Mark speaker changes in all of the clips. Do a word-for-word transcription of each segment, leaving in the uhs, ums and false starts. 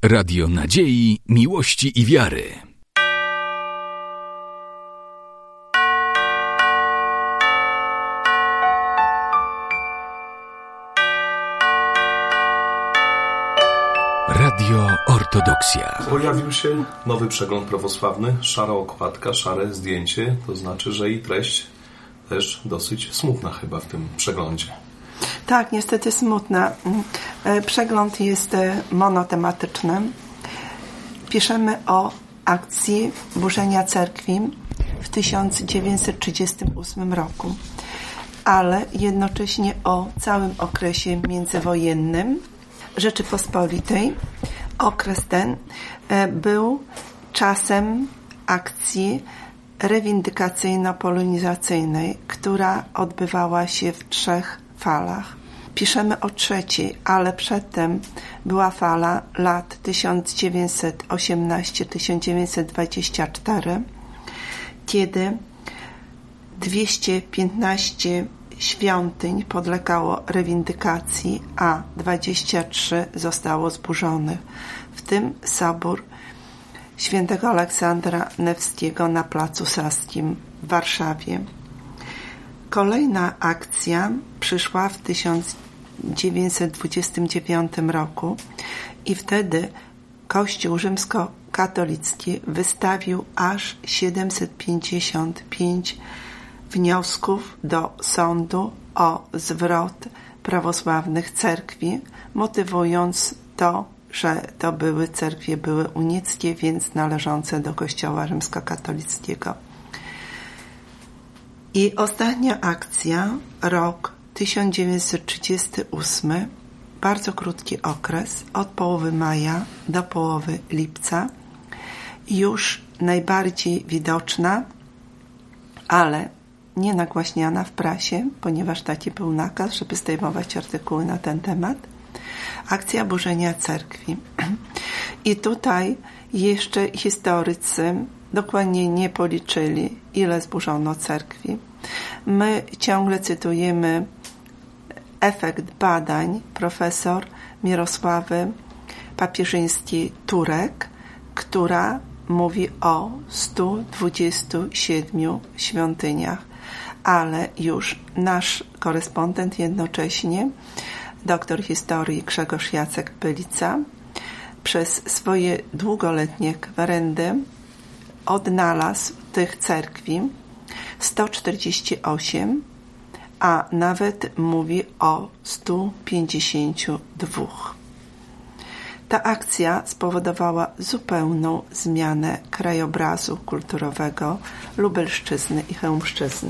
Speaker 1: Radio Nadziei, Miłości i Wiary. Radio Ortodoksja.
Speaker 2: Pojawił się nowy przegląd prawosławny, szara okładka, szare zdjęcie, to znaczy, że i treść też dosyć smutna chyba w tym przeglądzie.
Speaker 3: Tak, niestety smutna. Przegląd jest monotematyczny. Piszemy o akcji burzenia cerkwi w tysiąc dziewięćset trzydziestym ósmym roku, ale jednocześnie o całym okresie międzywojennym Rzeczypospolitej. Okres ten był czasem akcji rewindykacyjno-polonizacyjnej, która odbywała się w trzech falach. Piszemy o trzeciej, ale przedtem była fala lat tysiąc dziewięćset osiemnaście do tysiąc dziewięćset dwudziestego czwartego, kiedy dwieście piętnaście świątyń podlegało rewindykacji, a dwadzieścia trzy zostało zburzonych, w tym sobór świętego Aleksandra Newskiego na Placu Saskim w Warszawie. Kolejna akcja przyszła w tysiąc dziewięćset dwudziestym dziewiątym roku i wtedy Kościół rzymskokatolicki wystawił aż siedemset pięćdziesiąt pięć wniosków do sądu o zwrot prawosławnych cerkwi, motywując to, że to były cerkwie były unickie, więc należące do Kościoła rzymskokatolickiego. I ostatnia akcja, rok tysiąc dziewięćset trzydziesty ósmy, bardzo krótki okres, od połowy maja do połowy lipca, już najbardziej widoczna, ale nie nagłaśniana w prasie, ponieważ taki był nakaz, żeby zdejmować artykuły na ten temat. Akcja burzenia cerkwi. I tutaj jeszcze historycy dokładnie nie policzyli, ile zburzono cerkwi. My ciągle cytujemy efekt badań profesor Mirosławy Papierzyńskiej-Turek, która mówi o stu dwudziestu siedmiu świątyniach, ale już nasz korespondent jednocześnie, doktor historii Grzegorz Jacek Pylica, przez swoje długoletnie kwerendy odnalazł tych cerkwi sto czterdzieści osiem, a nawet mówi o stu pięćdziesięciu dwóch. Ta akcja spowodowała zupełną zmianę krajobrazu kulturowego Lubelszczyzny i Chełmszczyzny.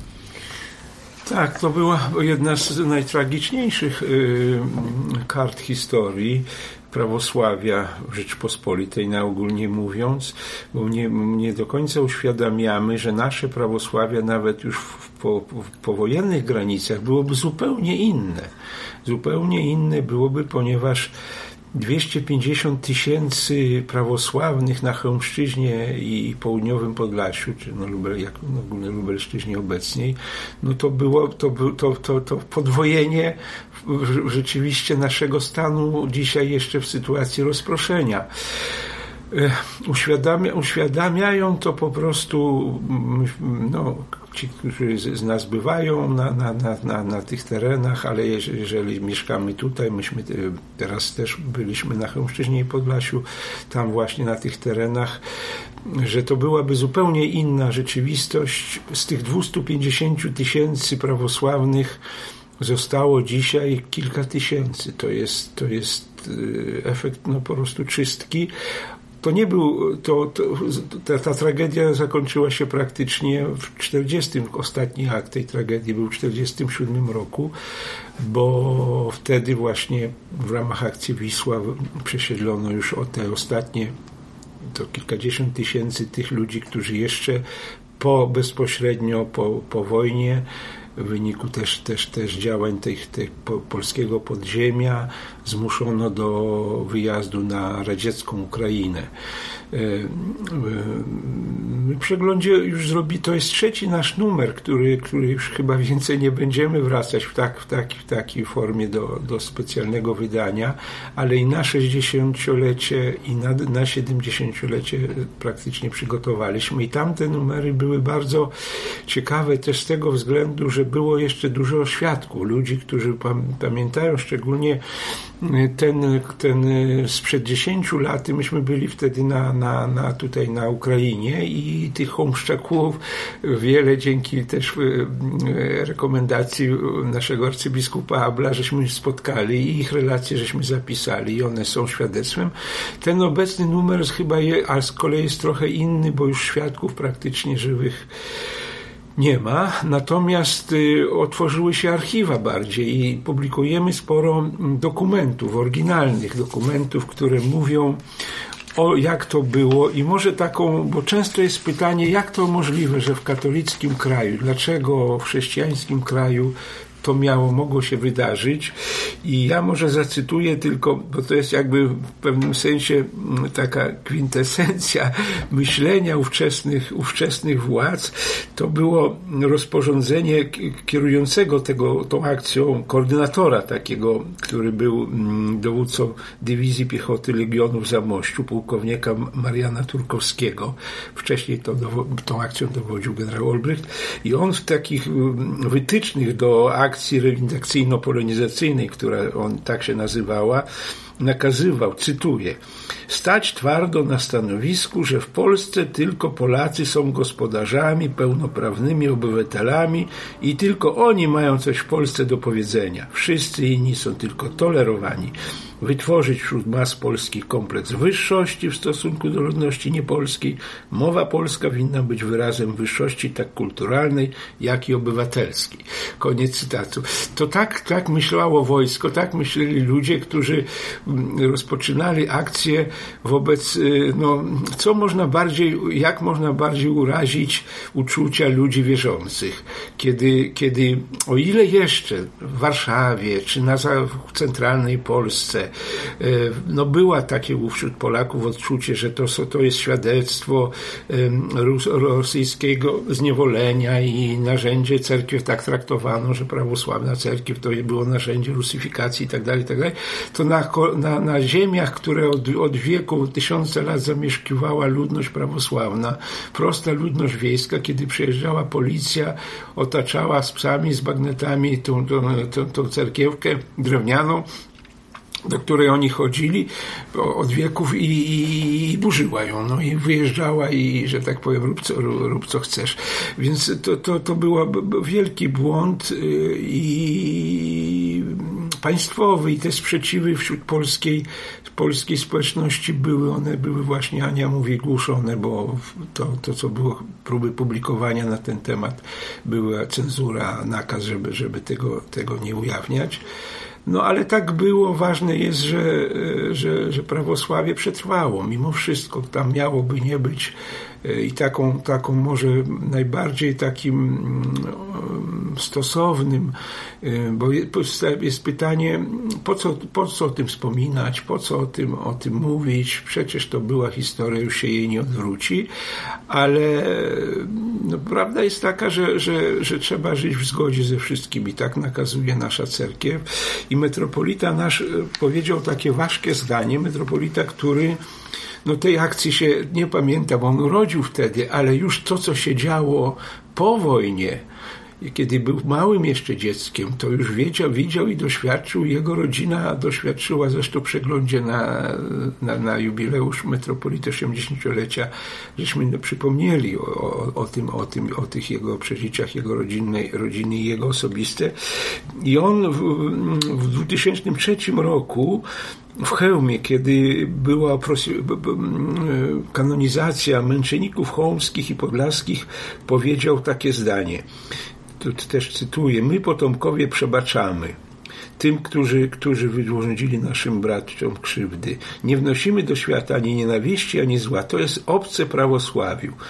Speaker 4: Tak, to była jedna z najtragiczniejszych y, kart historii prawosławia w Rzeczypospolitej, naogólnie mówiąc, bo nie, nie do końca uświadamiamy, że nasze prawosławia nawet już w, po, w powojennych granicach byłoby zupełnie inne. Zupełnie inne byłoby, ponieważ dwieście pięćdziesiąt tysięcy prawosławnych na Chełmszczyźnie i południowym Podlasiu, czy no, Lubel, jak no, ogólnie Lubelszczyźnie obecnej, no to było to, to, to, to podwojenie rzeczywiście naszego stanu dzisiaj jeszcze w sytuacji rozproszenia. Uświadamia, uświadamiają to po prostu no, ci, którzy z nas bywają na, na, na, na, na tych terenach, ale jeżeli, jeżeli mieszkamy tutaj, myśmy teraz też byliśmy na Chełmszczyźnie i Podlasiu, tam właśnie na tych terenach, że to byłaby zupełnie inna rzeczywistość. Z tych dwustu pięćdziesięciu tysięcy prawosławnych zostało dzisiaj kilka tysięcy. To jest, to jest efekt no, po prostu czystki. To nie był, to, to, ta, ta tragedia zakończyła się praktycznie w czterdziestym, ostatni akt tej tragedii był w czterdziestym siódmym roku, bo wtedy właśnie w ramach akcji Wisła przesiedlono już o te ostatnie, to kilkadziesiąt tysięcy tych ludzi, którzy jeszcze po, bezpośrednio po, po wojnie, w wyniku też, też, też działań tych, tych polskiego podziemia zmuszono do wyjazdu na radziecką Ukrainę. W przeglądzie już zrobi, to jest trzeci nasz numer, który, który już chyba więcej nie będziemy wracać w, tak, w, taki, w takiej formie do, do specjalnego wydania, ale i na sześćdziesięciolecie i na, na siedemdziesięciolecie praktycznie przygotowaliśmy i tamte numery były bardzo ciekawe też z tego względu, że było jeszcze dużo świadków, ludzi, którzy pamiętają szczególnie ten, ten sprzed dziesięciu lat, myśmy byli wtedy na, na, na tutaj na Ukrainie i tych homszczaków wiele dzięki też rekomendacji naszego arcybiskupa Abla, żeśmy spotkali i ich relacje żeśmy zapisali i one są świadectwem. Ten obecny numer chyba je, a z kolei jest trochę inny, bo już świadków praktycznie żywych nie ma, natomiast y, otworzyły się archiwa bardziej i publikujemy sporo dokumentów, oryginalnych dokumentów, które mówią o jak to było i może taką, bo często jest pytanie, jak to możliwe, że w katolickim kraju, dlaczego w chrześcijańskim kraju to miało, mogło się wydarzyć i ja może zacytuję tylko, bo to jest jakby w pewnym sensie taka kwintesencja myślenia ówczesnych, ówczesnych władz. To było rozporządzenie kierującego tego, tą akcją, koordynatora takiego, który był dowódcą dywizji piechoty Legionów w Zamościu, pułkownika Mariana Turkowskiego. Wcześniej to, tą akcją dowodził generał Olbrycht i on w takich wytycznych do akcji redakcyjno-polonizacyjnej, która on tak się nazywała, nakazywał, cytuję: stać twardo na stanowisku, że w Polsce tylko Polacy są gospodarzami, pełnoprawnymi obywatelami i tylko oni mają coś w Polsce do powiedzenia. Wszyscy inni są tylko tolerowani. Wytworzyć wśród mas polskich kompleks wyższości w stosunku do ludności niepolskiej. Mowa polska winna być wyrazem wyższości tak kulturalnej, jak i obywatelskiej. Koniec cytatu. To tak, tak myślało wojsko, tak myśleli ludzie, którzy rozpoczynali akcję wobec, no, co można bardziej, jak można bardziej urazić uczucia ludzi wierzących. Kiedy, kiedy o ile jeszcze w Warszawie, czy na w centralnej Polsce no była takie wśród Polaków odczucie, że to, to jest świadectwo rosyjskiego zniewolenia i narzędzie cerkiew tak traktowano, że prawosławna cerkiew to było narzędzie rusyfikacji i tak dalej, i tak dalej, to na, na, na ziemiach, które od, od wieku, tysiące lat zamieszkiwała ludność prawosławna, prosta ludność wiejska, kiedy przyjeżdżała policja, otaczała z psami, z bagnetami tą, tą, tą, tą cerkiewkę drewnianą, do której oni chodzili od wieków i, i, i burzyła ją, no i wyjeżdżała i, że tak powiem, rób co, rób co chcesz. Więc to, to, to był wielki błąd i państwowy i te sprzeciwy wśród polskiej, polskiej społeczności były, one były właśnie, Ania mówi, głuszone, bo to, to co było, próby publikowania na ten temat, była cenzura, nakaz, żeby, żeby tego, tego nie ujawniać. No ale tak było, ważne jest, że, że, że prawosławie przetrwało, mimo wszystko, tam miałoby nie być i taką, taką może najbardziej takim stosownym, bo jest pytanie, po co, po co o tym wspominać, po co o tym, o tym mówić, przecież to była historia, już się jej nie odwróci, ale no, prawda jest taka, że, że, że trzeba żyć w zgodzie ze wszystkimi, tak nakazuje nasza cerkiew i metropolita nasz powiedział takie ważkie zdanie, metropolita, który no tej akcji się nie pamięta, bo on urodził wtedy, ale już to, co się działo po wojnie, kiedy był małym jeszcze dzieckiem, to już wiedział, widział i doświadczył, jego rodzina doświadczyła, zresztą w przeglądzie na, na, na jubileusz metropolity osiemdziesięciolecia, żeśmy przypomnieli o, o, o tym, o tym, o tych jego przeżyciach, jego rodzinnej, rodziny i jego osobiste. I on w, w dwa tysiące trzecim roku w Chełmie, kiedy była kanonizacja męczenników chełmskich i podlaskich, powiedział takie zdanie. Tu też cytuję: my, potomkowie, przebaczamy tym, którzy, którzy wyrządzili naszym braciom krzywdy. Nie wnosimy do świata ani nienawiści, ani zła. To jest obce prawosławiu.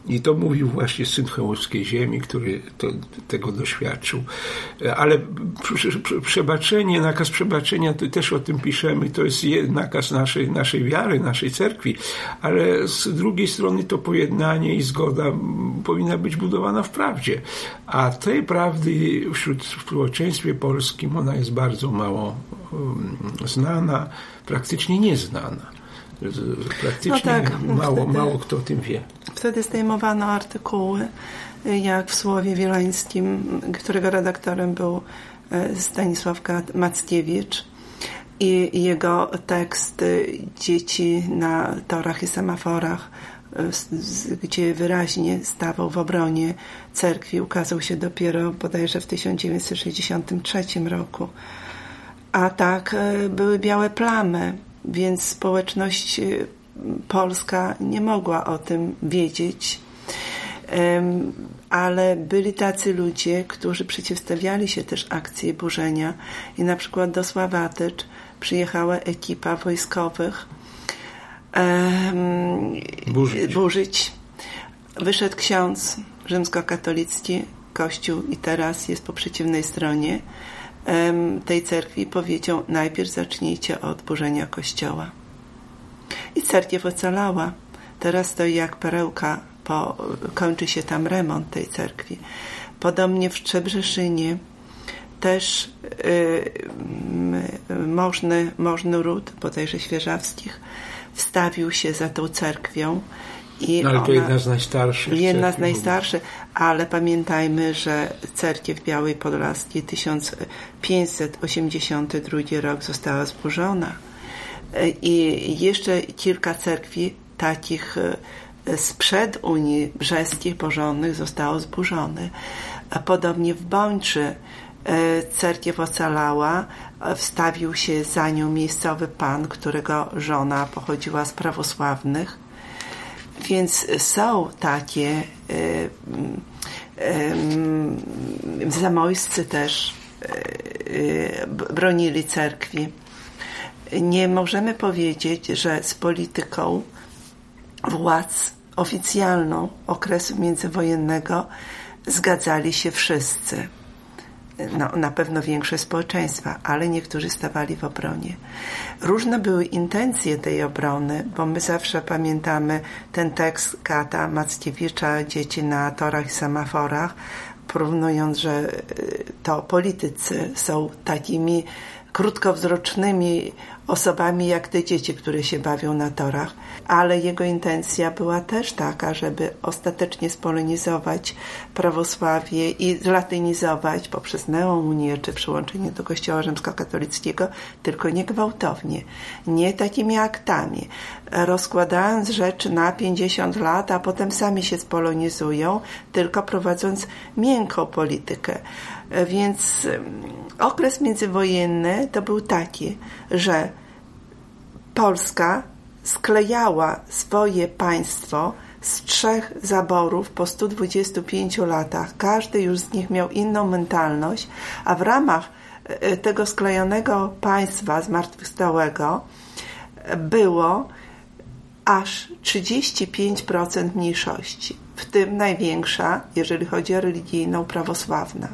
Speaker 4: I to mówił właśnie syn Chełmskiej ziemi, który to, tego doświadczył. Ale przebaczenie, nakaz przebaczenia, to też o tym piszemy, to jest nakaz naszej, naszej wiary, naszej cerkwi, ale z drugiej strony to pojednanie i zgoda powinna być budowana w prawdzie. A tej prawdy wśród w społeczeństwie polskim ona jest bardzo mało um, znana, praktycznie nieznana. Praktycznie no tak, mało, wtedy, mało kto o tym wie.
Speaker 3: Wtedy zdejmowano artykuły, jak w Słowie Wileńskim, którego redaktorem był Stanisław Mackiewicz, i jego tekst Dzieci na torach i semaforach, gdzie wyraźnie stawał w obronie cerkwi, ukazał się dopiero bodajże w tysiąc dziewięćset sześćdziesiątym trzecim roku. A tak były białe plamy, więc społeczność polska nie mogła o tym wiedzieć, ale byli tacy ludzie, którzy przeciwstawiali się też akcji burzenia i na przykład do Sławatycz przyjechała ekipa wojskowych burzyć. burzyć. Wyszedł ksiądz rzymskokatolicki, Kościół i teraz jest po przeciwnej stronie tej cerkwi i powiedział: najpierw zacznijcie od burzenia kościoła. I cerkiew ocalała. Teraz stoi jak perełka, po, kończy się tam remont tej cerkwi. Podobnie w Szczebrzeszynie też yy, możny, możny ród, bodajże Świeżawskich, wstawił się za tą cerkwią. I
Speaker 4: no, ale to
Speaker 3: ona,
Speaker 4: jedna z najstarszych.
Speaker 3: Jedna z najstarszych, ale pamiętajmy, że cerkiew Białej Podlaskiej tysiąc pięćset osiemdziesiąty drugi rok została zburzona. I jeszcze kilka cerkwi takich sprzed Unii Brzeskich Bożonnych zostało zburzone. A podobnie w Bończy cerkiew ocalała, wstawił się za nią miejscowy pan, którego żona pochodziła z prawosławnych. Więc są takie y, y, y, zamojscy też y, bronili cerkwi. Nie możemy powiedzieć, że z polityką władz oficjalną okresu międzywojennego zgadzali się wszyscy. No, na pewno większość społeczeństwa, ale niektórzy stawali w obronie. Różne były intencje tej obrony, bo my zawsze pamiętamy ten tekst Kata Mackiewicza, Dzieci na torach i semaforach, porównując, że to politycy są takimi krótkowzrocznymi osobami jak te dzieci, które się bawią na torach, ale jego intencja była też taka, żeby ostatecznie spolonizować prawosławie i zlatynizować poprzez neounię czy przyłączenie do Kościoła rzymskokatolickiego, tylko nie gwałtownie, nie takimi aktami, rozkładając rzeczy na pięćdziesiąt lat, a potem sami się spolonizują, tylko prowadząc miękką politykę. Więc okres międzywojenny to był taki, że Polska sklejała swoje państwo z trzech zaborów po stu dwudziestu pięciu latach. Każdy już z nich miał inną mentalność, a w ramach tego sklejonego państwa zmartwychwstałego było aż trzydzieści pięć procent mniejszości, w tym największa, jeżeli chodzi o religijną, prawosławna.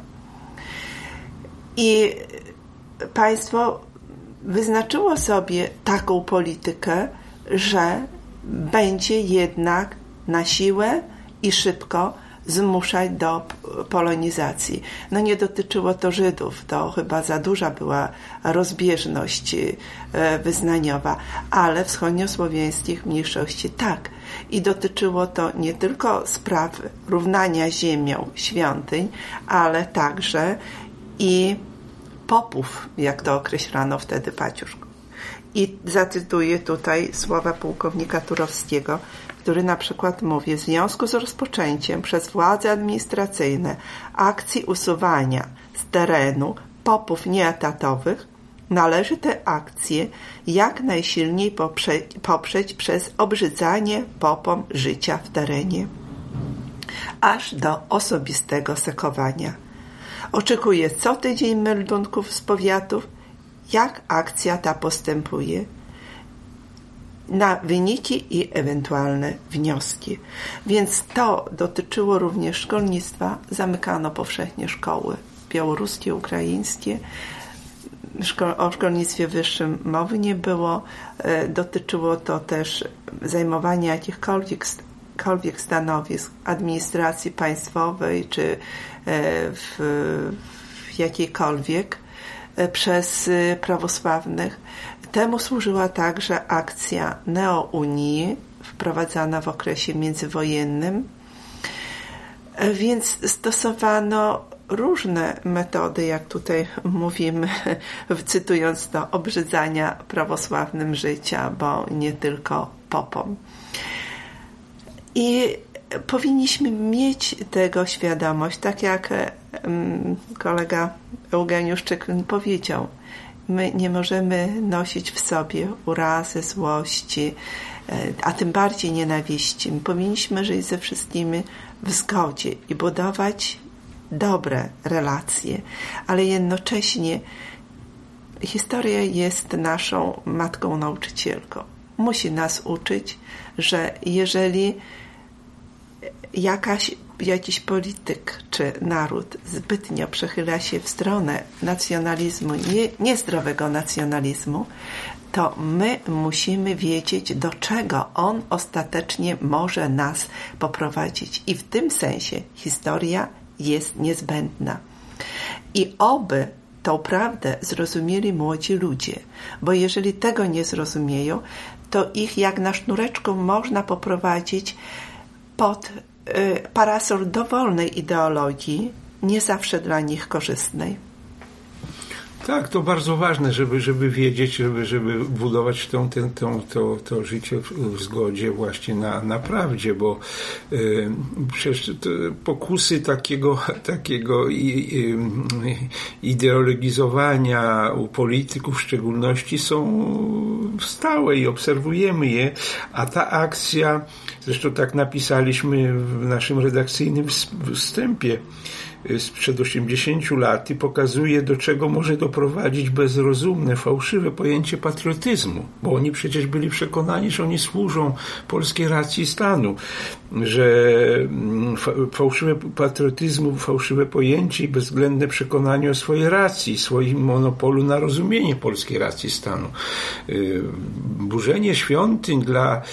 Speaker 3: I państwo wyznaczyło sobie taką politykę, że będzie jednak na siłę i szybko zmuszać do polonizacji. No nie dotyczyło to Żydów, to chyba za duża była rozbieżność wyznaniowa, ale wschodniosłowiańskich mniejszości tak. I dotyczyło to nie tylko spraw równania ziemią świątyń, ale także i popów, jak to określano wtedy Paciuszką. I zacytuję tutaj słowa pułkownika Turowskiego, który na przykład mówi: w związku z rozpoczęciem przez władze administracyjne akcji usuwania z terenu popów nieetatowych należy te akcje jak najsilniej poprzeć, poprzeć przez obrzydzanie popom życia w terenie, aż do osobistego sekowania. Oczekuję co tydzień meldunków z powiatów, jak akcja ta postępuje. na wyniki i ewentualne wnioski. Więc to dotyczyło również szkolnictwa. Zamykano powszechnie szkoły białoruskie, ukraińskie. Szko- o szkolnictwie wyższym mowy nie było. E, dotyczyło to też zajmowania jakichkolwiek jakichkolwiek stanowisk administracji państwowej czy e, w, w jakiejkolwiek e, przez e, prawosławnych. Temu służyła także akcja Neo-Unii wprowadzana w okresie międzywojennym, e, więc stosowano różne metody, jak tutaj mówimy, cytując to, obrzydzania prawosławnym życia, bo nie tylko popom. I powinniśmy mieć tego świadomość, tak jak kolega Eugeniusz Czykwin powiedział. My nie możemy nosić w sobie urazy, złości, a tym bardziej nienawiści. My powinniśmy żyć ze wszystkimi w zgodzie i budować dobre relacje, ale jednocześnie historia jest naszą matką nauczycielką. Musi nas uczyć, że jeżeli jakaś, jakiś polityk czy naród zbytnio przechyla się w stronę nacjonalizmu, nie, niezdrowego nacjonalizmu, to my musimy wiedzieć, do czego on ostatecznie może nas poprowadzić. I w tym sensie historia jest niezbędna. I oby tą prawdę zrozumieli młodzi ludzie, bo jeżeli tego nie zrozumieją, to ich jak na sznureczku można poprowadzić pod y, parasol dowolnej ideologii, nie zawsze dla nich korzystnej.
Speaker 4: Tak, to bardzo ważne, żeby, żeby wiedzieć, żeby, żeby budować tą, ten, tą, to, to życie w, w zgodzie właśnie na, na prawdzie, bo y, przecież pokusy takiego, takiego i, i, ideologizowania u polityków w szczególności są stałe i obserwujemy je, a ta akcja, zresztą tak napisaliśmy w naszym redakcyjnym wstępie, sprzed osiemdziesięciu lat i pokazuje, do czego może doprowadzić bezrozumne, fałszywe pojęcie patriotyzmu, bo oni przecież byli przekonani, że oni służą polskiej racji stanu, że fałszywe patriotyzmu, fałszywe pojęcie i bezwzględne przekonanie o swojej racji, swoim monopolu na rozumienie polskiej racji stanu. Burzenie świątyń dla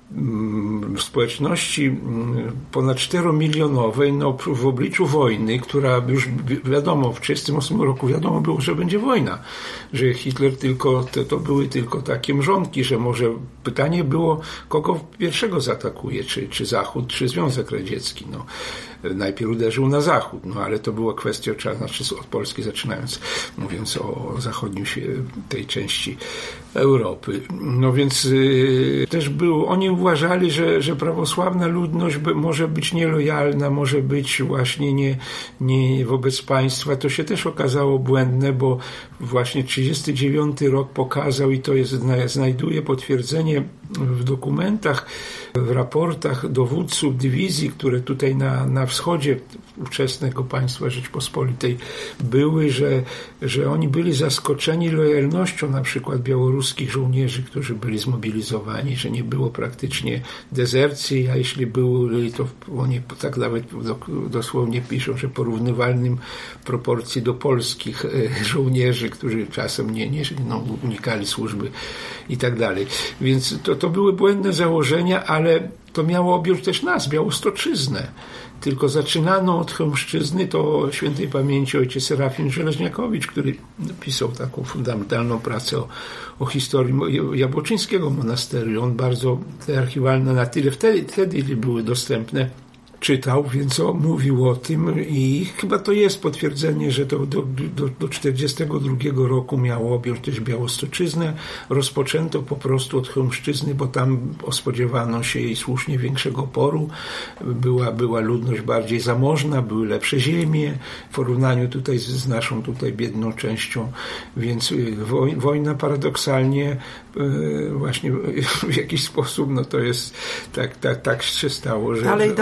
Speaker 4: w społeczności ponad czteromilionowej, no w obliczu wojny, która już wiadomo, w tysiąc dziewięćset trzydziestym ósmym roku wiadomo było, że będzie wojna, że Hitler tylko, to, to były tylko takie mrzonki, że może pytanie było, kogo pierwszego zaatakuje, czy, czy Zachód, czy Związek Radziecki. No, najpierw uderzył na Zachód, no ale to była kwestia, znaczy od Polski zaczynając, mówiąc o zachodnim tej części Europy. No więc yy, też był, oni uważali, że, że prawosławna ludność może być nielojalna, może być właśnie nie, nie wobec państwa. To się też okazało błędne, bo właśnie trzydziesty dziewiąty rok pokazał i to jest, znajduje potwierdzenie w dokumentach, w raportach dowódców dywizji, które tutaj na, na wschodzie ówczesnego państwa Rzeczpospolitej były, że, że oni byli zaskoczeni lojalnością na przykład białoruskich żołnierzy, którzy byli zmobilizowani, że nie było praktycznie dezercji, a jeśli były, to oni tak nawet dosłownie piszą, że porównywalnym proporcji do polskich żołnierzy, którzy czasem nie, nie no, unikali służby i tak dalej. Więc to, to były błędne założenia, ale to miało objąć też nas, Białostoczyznę. Tylko zaczynano od Chełmszczyzny, to świętej pamięci ojciec Serafin Żeleźniakowicz, który napisał taką fundamentalną pracę o, o historii Jabłoczyńskiego monasterium. On bardzo te archiwalne na tyle wtedy, wtedy były dostępne, czytał, więc on mówił o tym i chyba to jest potwierdzenie, że to do, do, do czterdziestego drugiego roku miało objąć też Białostoczyznę. Rozpoczęto po prostu od Chełmszczyzny, bo tam spodziewano się jej słusznie większego oporu. Była, była ludność bardziej zamożna, były lepsze ziemie w porównaniu tutaj z, z naszą tutaj biedną częścią, więc woj, wojna paradoksalnie właśnie w jakiś sposób, no to jest tak, tak, tak się stało, że...
Speaker 3: Ale i dodam, że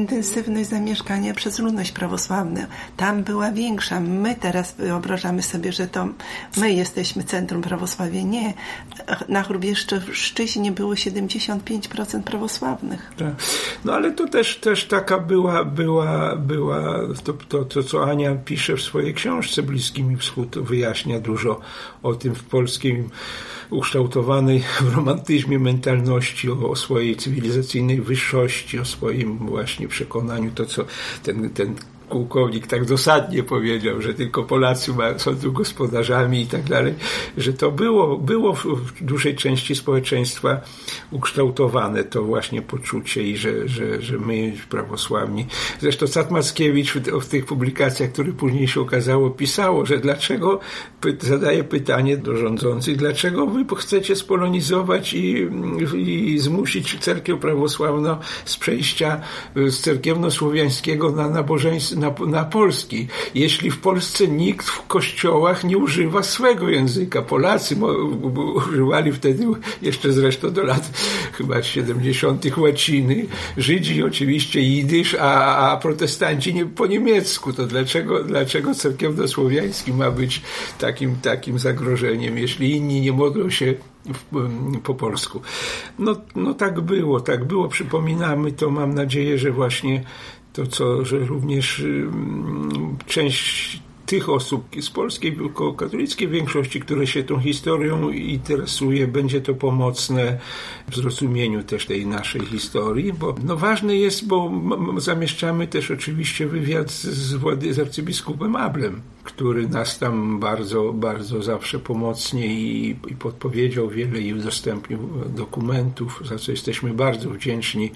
Speaker 3: intensywność zamieszkania przez ludność prawosławną. Tam była większa. My teraz wyobrażamy sobie, że to my jesteśmy centrum prawosławia. Nie. Na Hrubieszczyźnie było siedemdziesiąt pięć procent prawosławnych.
Speaker 4: Tak. No ale to też, też taka była, była, była to, to, to, co Ania pisze w swojej książce Bliski mi Wschód, wyjaśnia dużo o tym w polskim ukształtowanej w romantyzmie mentalności, o, o swojej cywilizacyjnej wyższości, o swoim właśnie przekonaniu, to co ten, ten pułkownik tak dosadnie powiedział, że tylko Polacy są tu gospodarzami i tak dalej, że to było, było w dużej części społeczeństwa ukształtowane to właśnie poczucie i że, że, że my prawosławni. Zresztą Cat Mackiewicz w, w tych publikacjach, które później się okazało, pisało, że dlaczego, zadaje pytanie do rządzących, dlaczego wy chcecie spolonizować i, i zmusić cerkiew prawosławną z przejścia z cerkiewno-słowiańskiego na nabożeństwo Na, na polski, jeśli w Polsce nikt w kościołach nie używa swego języka. Polacy mo, używali wtedy jeszcze zresztą do lat chyba siedemdziesiątych łaciny, Żydzi oczywiście jidysz, a, a protestanci nie, po niemiecku. To dlaczego, dlaczego cerkiewno-słowiański ma być takim, takim zagrożeniem, jeśli inni nie modlą się w, po polsku? No, no tak było, tak było. Przypominamy to, mam nadzieję, że właśnie to, co, że również um, część tych osób z polskiej katolickiej większości, które się tą historią interesuje, będzie to pomocne w zrozumieniu też tej naszej historii, bo no ważne jest, bo m- zamieszczamy też oczywiście wywiad z, Włady, z arcybiskupem Ablem, który nas tam bardzo, bardzo zawsze pomocnie i, i podpowiedział wiele i udostępnił dokumentów, za co jesteśmy bardzo wdzięczni,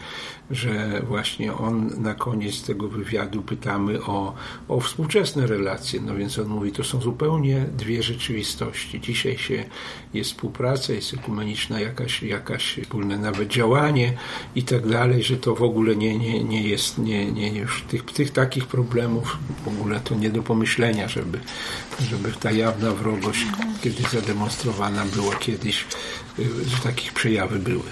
Speaker 4: że właśnie on na koniec tego wywiadu pytamy o, o współczesne relacje. No więc on mówi, to są zupełnie dwie rzeczywistości. Dzisiaj się jest współpraca, jest ekumeniczna jakaś, jakaś wspólne nawet działanie i tak dalej, że to w ogóle nie, nie, nie jest, nie, nie, już tych, tych takich problemów w ogóle to nie do pomyślenia, żeby, żeby ta jawna wrogość, kiedy zademonstrowana była kiedyś, że takich przejawy były.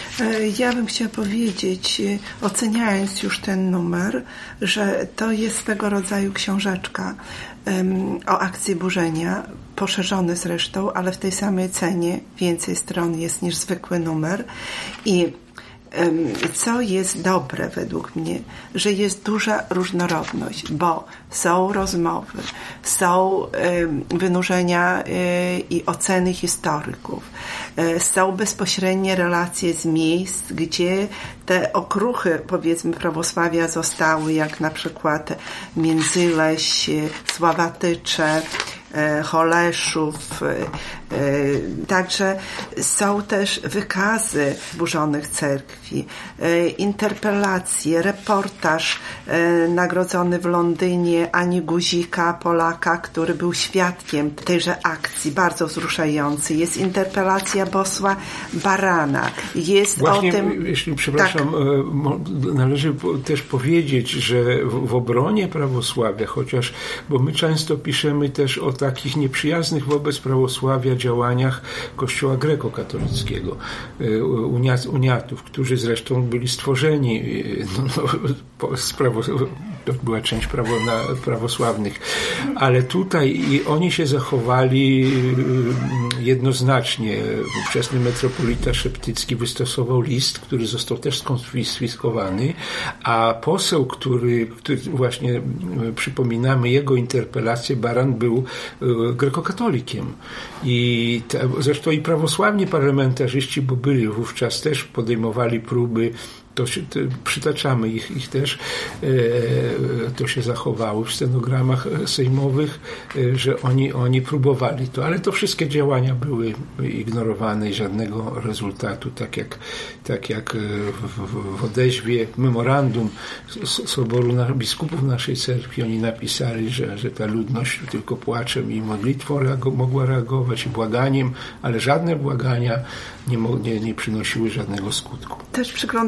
Speaker 3: Ja bym chciała powiedzieć, oceniając już ten numer, że to jest swego rodzaju książeczka um, o akcji burzenia, poszerzony zresztą, ale w tej samej cenie, więcej stron jest niż zwykły numer. I um, co jest dobre według mnie, że jest duża różnorodność, bo są rozmowy, są um, wynurzenia um, i oceny historyków, um, są bezpośrednie relacje z miejsc, gdzie te okruchy, powiedzmy, prawosławia zostały, jak na przykład Międzyleś, Sławatycze, Holeszów. Także są też wykazy burzonych cerkwi, interpelacje, reportaż nagrodzony w Londynie Ani Guzika, Polaka, który był świadkiem tejże akcji, bardzo wzruszający. Jest interpelacja posła Barana. Jest
Speaker 4: Właśnie,
Speaker 3: o tym...
Speaker 4: jeśli przepraszam, tak. Należy też powiedzieć, że w, w obronie prawosławia, chociaż, bo my często piszemy też o takich nieprzyjaznych wobec prawosławia działaniach Kościoła grekokatolickiego, uniatów, którzy zresztą byli stworzeni, no, no, z prawo, to była część prawo, na, prawosławnych, ale tutaj i oni się zachowali jednoznacznie. Ówczesny metropolita Szeptycki wystosował list, który został też skonfiskowany, a poseł, który, który właśnie przypominamy jego interpelację, Baran był grekokatolikiem. I te, zresztą i prawosławni parlamentarzyści, bo byli wówczas, też podejmowali próby, to się, to przytaczamy ich, ich też, e, to się zachowało w stenogramach sejmowych, e, że oni, oni próbowali to, ale to wszystkie działania były ignorowane i żadnego rezultatu, tak jak, tak jak w, w odezwie memorandum Soboru Biskupów naszej cerkwi oni napisali, że, że ta ludność tylko płaczem i modlitwą reago- mogła reagować i błaganiem, ale żadne błagania nie, nie, nie przynosiły żadnego skutku.
Speaker 3: Też przyglądamy się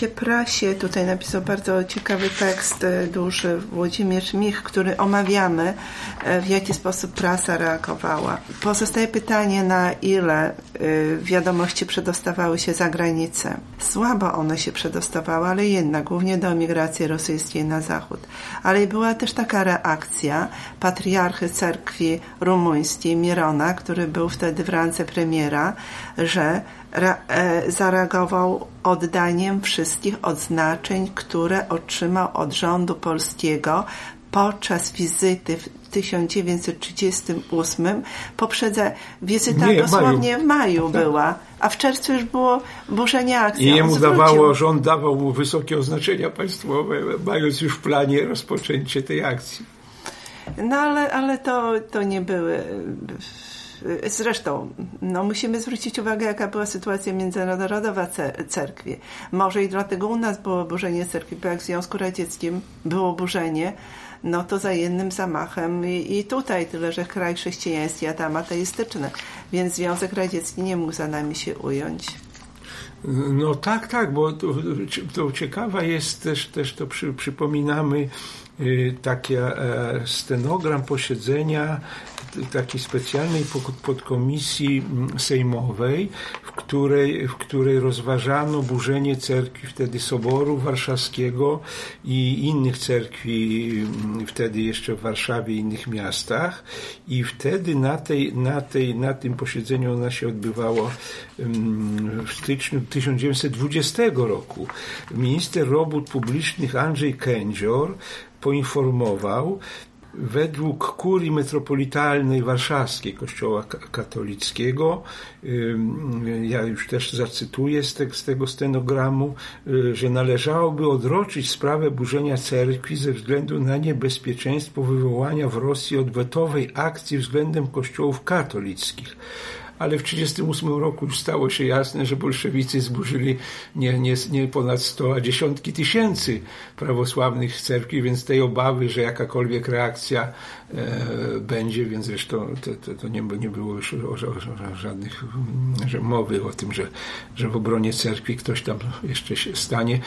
Speaker 3: się prasie, tutaj napisał bardzo ciekawy tekst, duży, Włodzimierz Mich, który omawiamy, w jaki sposób prasa reagowała. Pozostaje pytanie, na ile wiadomości przedostawały się za granicę. Słabo one się przedostawały, ale jednak, głównie do emigracji rosyjskiej na zachód. Ale była też taka reakcja patriarchy cerkwi rumuńskiej, Mirona, który był wtedy w randze premiera, że re, e, zareagował oddaniem wszystkich odznaczeń, które otrzymał od rządu polskiego podczas wizyty w tysiąc dziewięćset trzydziestym ósmym. Poprzedza wizyta
Speaker 4: Nie,
Speaker 3: dosłownie
Speaker 4: maju.
Speaker 3: w maju była, a w czerwcu już było burzenie akcji.
Speaker 4: I jemu dawało, rząd dawał mu wysokie oznaczenia państwowe, mając już w planie rozpoczęcie tej akcji.
Speaker 3: No ale, ale to, to nie były... Zresztą, no musimy zwrócić uwagę, jaka była sytuacja międzynarodowa cerkwi. Może i dlatego u nas było burzenie cerkwi, bo jak w Związku Radzieckim było burzenie, no to za jednym zamachem i, i tutaj, tyle że kraj chrześcijański, a tam ateistyczny. Więc Związek Radziecki nie mógł za nami się ująć.
Speaker 4: No tak, tak, bo to, to ciekawa jest też, też to przy, przypominamy taki stenogram posiedzenia takiej specjalnej podkomisji sejmowej, w której, w której rozważano burzenie cerkwi wtedy Soboru Warszawskiego i innych cerkwi wtedy jeszcze w Warszawie i innych miastach. I wtedy na, tej, na, tej, na tym posiedzeniu ono się odbywało w styczniu tysiąc dziewięćset dwudziestego roku. Minister robót publicznych Andrzej Kędzior poinformował, według kurii metropolitalnej warszawskiej Kościoła katolickiego, ja już też zacytuję z, te, z tego stenogramu, że należałoby odroczyć sprawę burzenia cerkwi ze względu na niebezpieczeństwo wywołania w Rosji odwetowej akcji względem kościołów katolickich. Ale w tysiąc dziewięćset trzydziestym ósmym roku już stało się jasne, że bolszewicy zburzyli nie, nie, nie ponad sto, a dziesiątki tysięcy prawosławnych cerkwi, więc tej obawy, że jakakolwiek reakcja e, będzie, więc zresztą to, to, to nie, nie było już o, o, o żadnych że mowy o tym, że, że w obronie cerkwi ktoś tam jeszcze się stanie.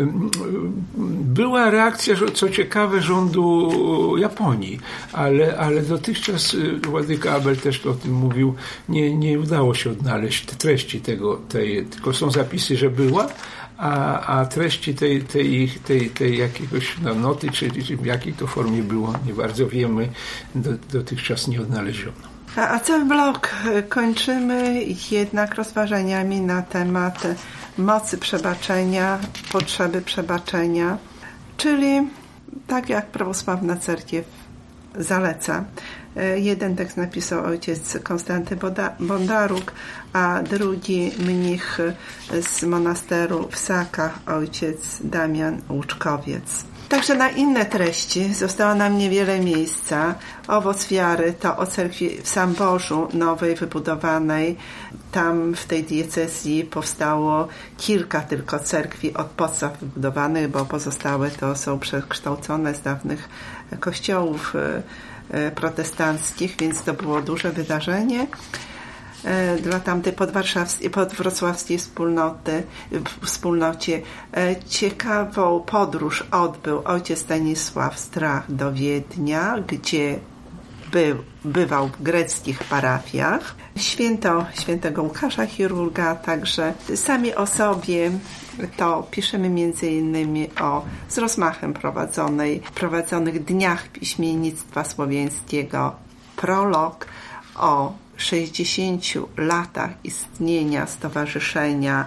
Speaker 4: Była reakcja, co ciekawe, rządu Japonii, ale, ale dotychczas Władyka Abel też o tym mówił, nie, nie udało się odnaleźć treści tego, tej, tylko są zapisy, że była, a, a treści tej, tej, tej, tej jakiegoś no, noty, czy, czy w jakiej to formie było, nie bardzo wiemy, do, dotychczas nie odnaleziono.
Speaker 3: A, a cały blok kończymy jednak rozważaniami na temat mocy przebaczenia, potrzeby przebaczenia, czyli tak jak prawosławna cerkiew zaleca. Jeden tekst napisał ojciec Konstanty Bondaruk, a drugi mnich z monasteru w Sakach, ojciec Damian Łuczkowiec. Także na inne treści zostało nam niewiele miejsca. Owoc wiary to o cerkwi w Samborzu, nowej, wybudowanej. Tam w tej diecezji powstało kilka tylko cerkwi od podstaw wybudowanych, bo pozostałe to są przekształcone z dawnych kościołów protestanckich, więc to było duże wydarzenie dla tamtej podwarszawskiej, podwrocławskiej wspólnoty, wspólnocie. Ciekawą podróż odbył ojciec Stanisław Strach do Wiednia, gdzie był, bywał w greckich parafiach. Święto świętego Łukasza Chirurga, także sami o sobie to piszemy między innymi o z rozmachem prowadzonej, prowadzonych dniach piśmiennictwa słowiańskiego, prolog o sześćdziesięciu latach istnienia Stowarzyszenia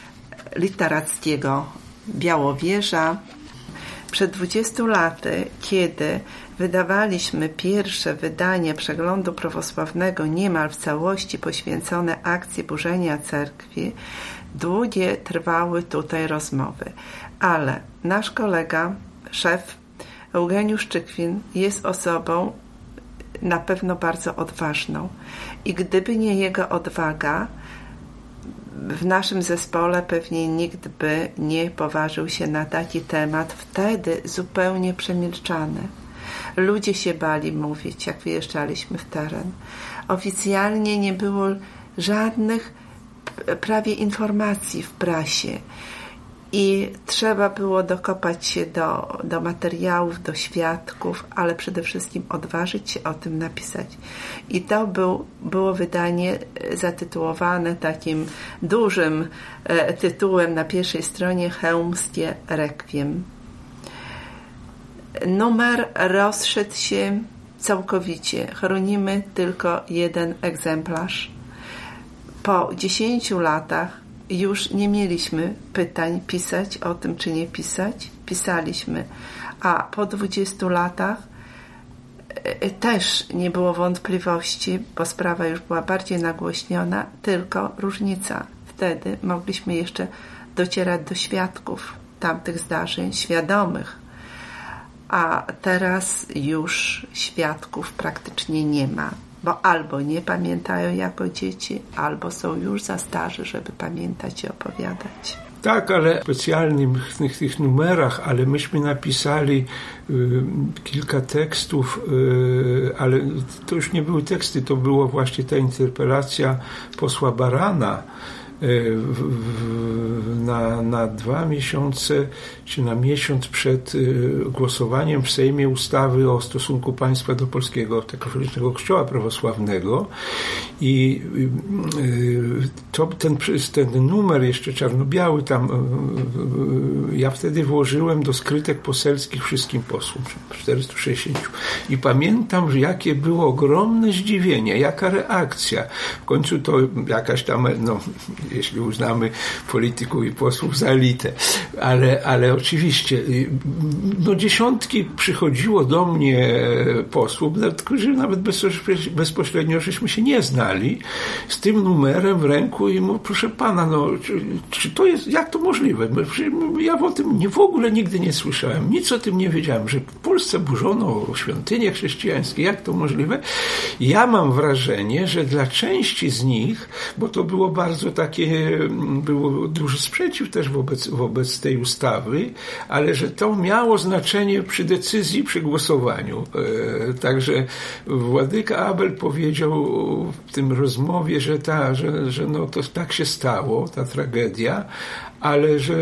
Speaker 3: Literackiego Białowieża. Przed dwudziestu laty, kiedy wydawaliśmy pierwsze wydanie Przeglądu Prawosławnego niemal w całości poświęcone akcji burzenia cerkwi, długie trwały tutaj rozmowy. Ale nasz kolega, szef Eugeniusz Czykwin jest osobą na pewno bardzo odważną. I gdyby nie jego odwaga, w naszym zespole pewnie nikt by nie poważył się na taki temat, wtedy zupełnie przemilczany. Ludzie się bali mówić, jak wyjeżdżaliśmy w teren. Oficjalnie nie było żadnych prawie informacji w prasie. I trzeba było dokopać się do, do materiałów, do świadków, ale przede wszystkim odważyć się o tym napisać. I to był, było wydanie zatytułowane takim dużym e, tytułem na pierwszej stronie Chełmskie Requiem. Numer rozszedł się całkowicie. Chronimy tylko jeden egzemplarz. Po dziesięciu latach już nie mieliśmy pytań pisać o tym, czy nie pisać. Pisaliśmy. A po dwudziestu latach też nie było wątpliwości, bo sprawa już była bardziej nagłośniona, tylko różnica. Wtedy mogliśmy jeszcze docierać do świadków tamtych zdarzeń, świadomych. A teraz już świadków praktycznie nie ma. Bo albo nie pamiętają jako dzieci, albo są już za starzy, żeby pamiętać i opowiadać.
Speaker 4: Tak, ale w specjalnych tych, tych numerach, ale myśmy napisali y, kilka tekstów, y, ale to już nie były teksty, to była właśnie ta interpelacja posła Barana, W, w, na, na dwa miesiące czy na miesiąc przed y, głosowaniem w Sejmie ustawy o stosunku państwa do polskiego katolicznego kościoła prawosławnego i y, y, to, ten, ten numer jeszcze czarno-biały tam y, y, ja wtedy włożyłem do skrytek poselskich wszystkim posłom, czterystu sześćdziesięciu, i pamiętam, że jakie było ogromne zdziwienie, jaka reakcja. W końcu to jakaś tam, no jeśli uznamy polityków i posłów za elitę. Ale, ale oczywiście no dziesiątki przychodziło do mnie posłów, którzy nawet bezpośrednio żeśmy się nie znali, z tym numerem w ręku i mówię, proszę pana, no czy, czy to jest, jak to możliwe? Ja o tym nie, w ogóle nigdy nie słyszałem, nic o tym nie wiedziałem, że w Polsce burzono świątynie chrześcijańskie, jak to możliwe? Ja mam wrażenie, że dla części z nich, bo to było bardzo takie, było duży sprzeciw też wobec, wobec tej ustawy, ale że to miało znaczenie przy decyzji, przy głosowaniu. E, także Władyka Abel powiedział w tym rozmowie, że, ta, że, że no to tak się stało, ta tragedia, ale że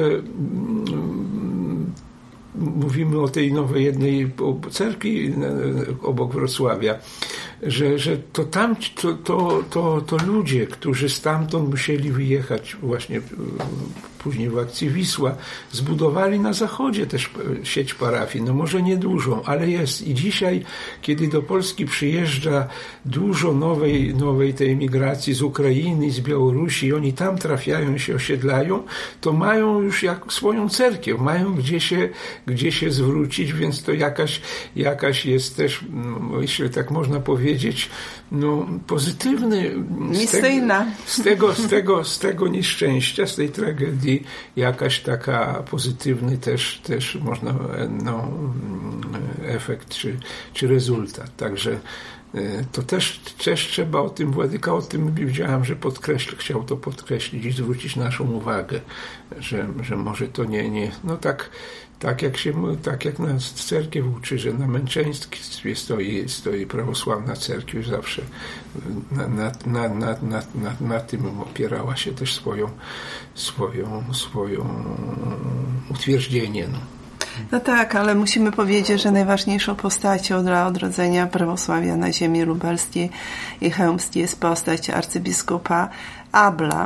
Speaker 4: mm, mówimy o tej nowej jednej cerkwi obok Wrocławia, że, że to tam, to, to, to, to ludzie, którzy stamtąd musieli wyjechać właśnie później w akcji Wisła, zbudowali na zachodzie też sieć parafii, no może nie dużą, ale jest. I dzisiaj, kiedy do Polski przyjeżdża dużo nowej, nowej tej emigracji z Ukrainy, z Białorusi, oni tam trafiają, się osiedlają, to mają już jak swoją cerkiew, mają gdzie się, gdzie się zwrócić, więc to jakaś, jakaś jest też, no, jeśli tak można powiedzieć, no, pozytywny z tego, z, tego, z, tego, z tego nieszczęścia, z tej tragedii jakaś taka pozytywny też, też można, no, efekt czy, czy rezultat. Także to też, też trzeba o tym, Władyka o tym widziałem, że podkreśl, chciał to podkreślić i zwrócić naszą uwagę, że, że może to nie, nie, no tak, tak jak się, tak jak nas cerkiew uczy, że na męczeństwie stoi, stoi prawosławna cerkiew, zawsze na, na, na, na, na, na, na tym opierała się też swoją, swoją, swoją utwierdzenie. No.
Speaker 3: No tak, ale musimy powiedzieć, że najważniejszą postacią dla odrodzenia prawosławia na ziemi lubelskiej i chełmskiej jest postać arcybiskupa Abla.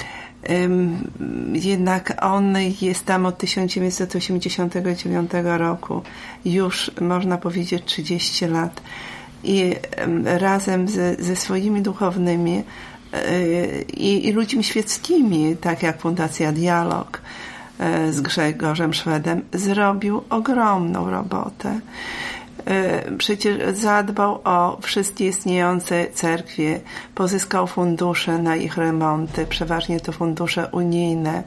Speaker 3: Jednak on jest tam od tysiąc dziewięćset osiemdziesiątego dziewiątego roku, już można powiedzieć trzydzieści lat, i razem ze, ze swoimi duchownymi i, i ludźmi świeckimi, tak jak Fundacja Dialog z Grzegorzem Szwedem, zrobił ogromną robotę. Przecież zadbał o wszystkie istniejące cerkwie, pozyskał fundusze na ich remonty, przeważnie to fundusze unijne,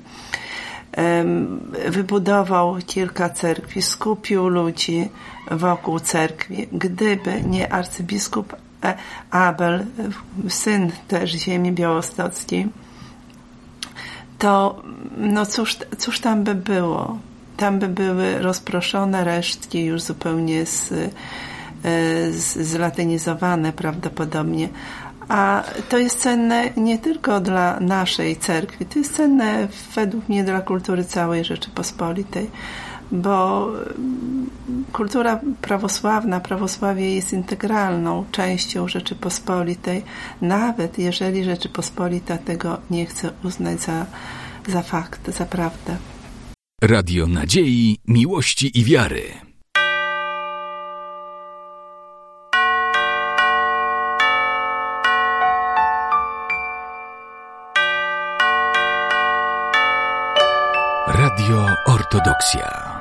Speaker 3: wybudował kilka cerkwi, skupił ludzi wokół cerkwi. Gdyby nie arcybiskup Abel, syn też ziemi białostockiej, to no cóż, cóż tam by było? Tam by były rozproszone resztki, już zupełnie z, z, zlatynizowane prawdopodobnie, A to jest cenne nie tylko dla naszej cerkwi, to jest cenne według mnie dla kultury całej Rzeczypospolitej, bo kultura prawosławna, prawosławie jest integralną częścią Rzeczypospolitej, nawet jeżeli Rzeczypospolita tego nie chce uznać za, za fakt, za prawdę.
Speaker 1: Radio Nadziei, Miłości i Wiary. Radio Ortodoksja.